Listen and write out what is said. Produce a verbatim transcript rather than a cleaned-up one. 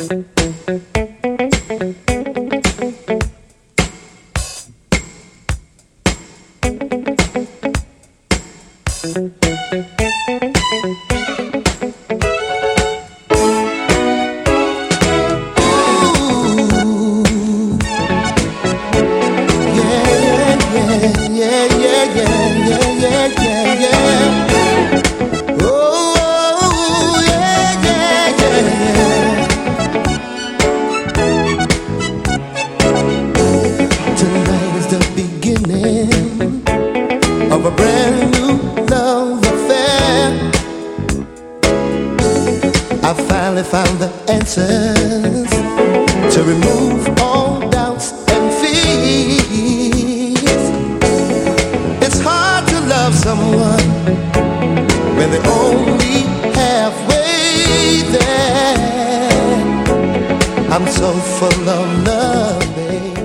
Of a brand new love affair, I finally found the answers to remove all doubts and fears. It's hard to love someone when they're only halfway there. I'm so full of love, babe.